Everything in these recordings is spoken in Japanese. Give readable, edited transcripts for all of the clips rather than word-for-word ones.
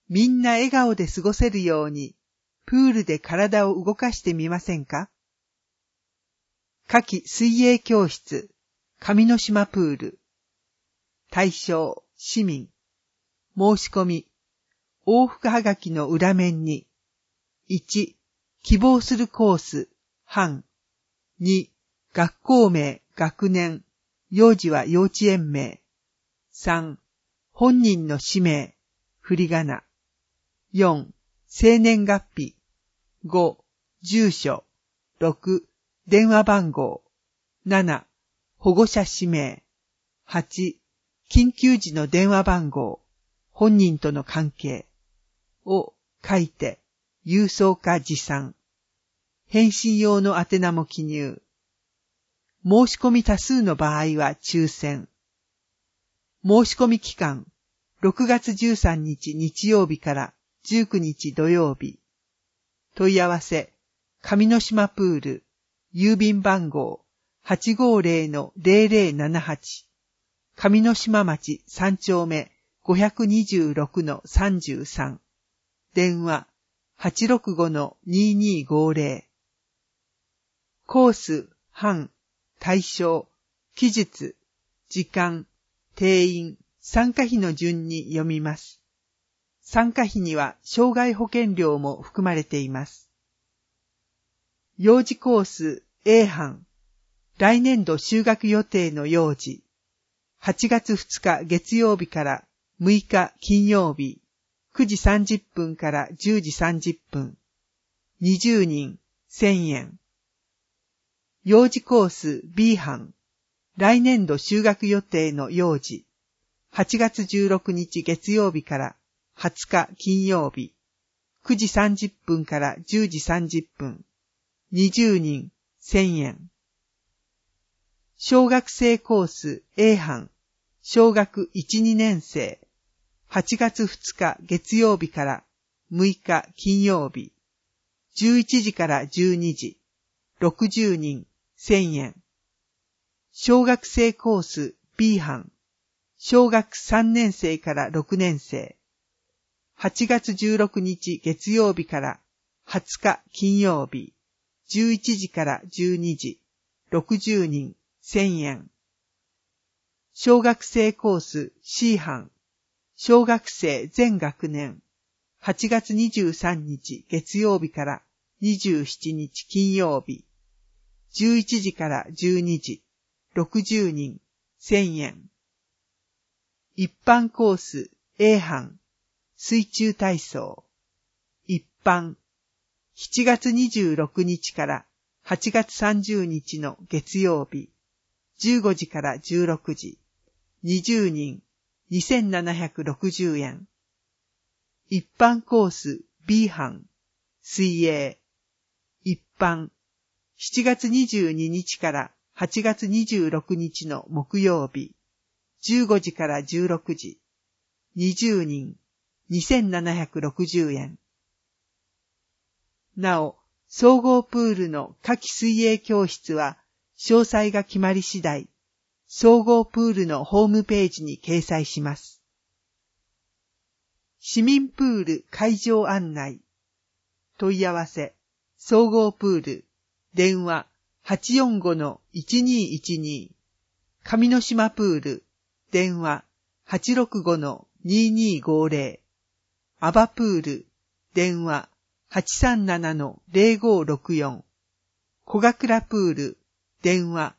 みんな笑顔で過ごせるように、プールで体を動かしてみませんか？夏季水泳教室、上之島プール。対象、市民。申し込み。往復はがきの裏面に。1、希望するコース、班。2、学校名、学年。幼児は幼稚園名。3、本人の氏名、振り仮名。4、生年月日。5、住所。6、電話番号。7、保護者氏名。8、緊急時の電話番号。本人との関係。を書いて、郵送か持参。返信用の宛名も記入。申し込み多数の場合は抽選。申し込み期間、6月13日日曜日から19日土曜日。問い合わせ、上之島プール、郵便番号 850-0078、上之島町3丁目 526-33、電話 865-2250。コース、班、対象、期日、時間、定員、参加費の順に読みます。参加費には障害保険料も含まれています。幼児コース A 班、来年度就学予定の幼児、8月2日月曜日から6日金曜日、9時30分から10時30分、20人、1000円。幼児コース B 班、来年度就学予定の幼児、8月16日月曜日から20日金曜日、9時30分から10時30分、20人、1000円。小学生コース A 班、小学1、2年生、8月2日月曜日から6日金曜日、11時から12時、60人、1000円。小学生コース B 班、小学3年生から6年生、8月16日月曜日から20日金曜日、11時から12時、60人、1000円。小学生コース C 班、小学生全学年、8月23日月曜日から27日金曜日、11時から12時、60人、1000円。一般コース A 班、水中体操。一般、7月26日から8月30日の月曜日、15時から16時、20人、2760円。一般コース B 班、水泳。一般、7月22日から8月26日の木曜日、15時から16時、20人、2760円。なお、総合プールの夏季水泳教室は、詳細が決まり次第、総合プールのホームページに掲載します。市民プール会場案内。問い合わせ、総合プール、電話 845-1212、上之島プール、電話 865-2250、アバプール、電話 837-0564、小倉プール、電話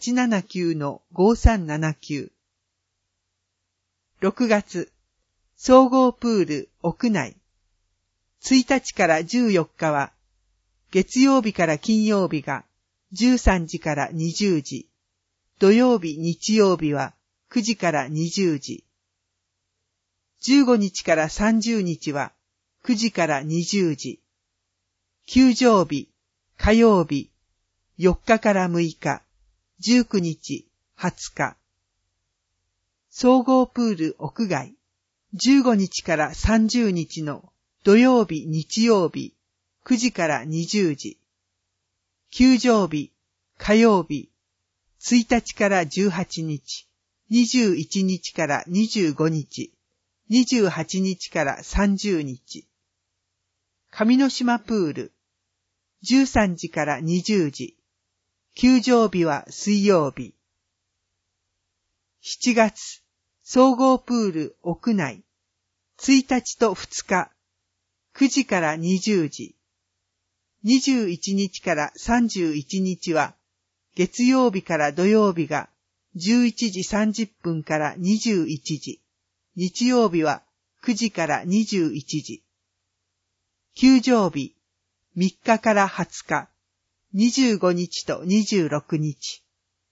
879-5379。6月、総合プール屋内。1日から14日は、月曜日から金曜日が13時から20時、土曜日日曜日は9時から20時、15日から30日は9時から20時、休場日、火曜日、4日から6日、19日、20日。総合プール屋外、15日から30日の土曜日日曜日、9時から20時。休場日、火曜日、1日から18日、21日から25日、 28日から30日。上之島プール、13時から20時。休場日は水曜日。7月、総合プール屋内、1日と2日、9時から20時。21日から31日は、月曜日から土曜日が11時30分から21時。日曜日は9時から21時。休場日、3日から20日、25日と26日。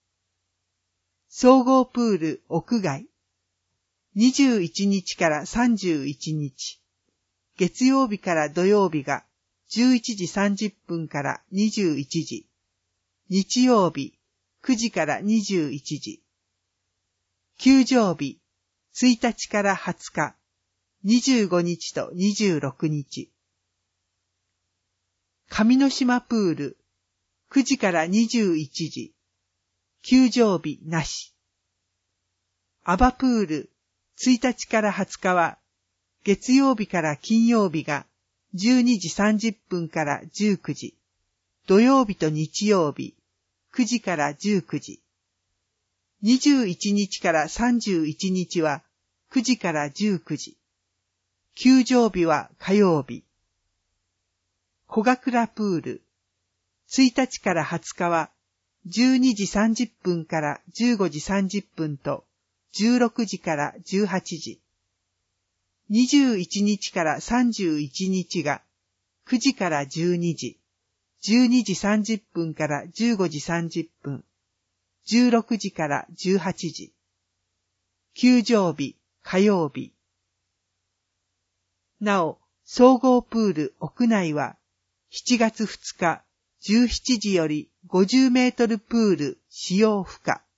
総合プール屋外、21日から31日。月曜日から土曜日が11時30分から21時。日曜日、9時から21時。休場日、1日から20日、25日と26日。上之島プール、9時から21時。休場日なし。アバプール、1日から20日は、月曜日から金曜日が12時30分から19時。土曜日と日曜日、9時から19時。21日から31日は9時から19時。休場日は火曜日。小倉プール。1日から20日は12時30分から15時30分と16時から18時。21日から31日が9時から12時。12時30分から15時30分。16時から18時。休場日、火曜日。なお、総合プール屋内は、7月2日、17時より50メートルプール使用不可。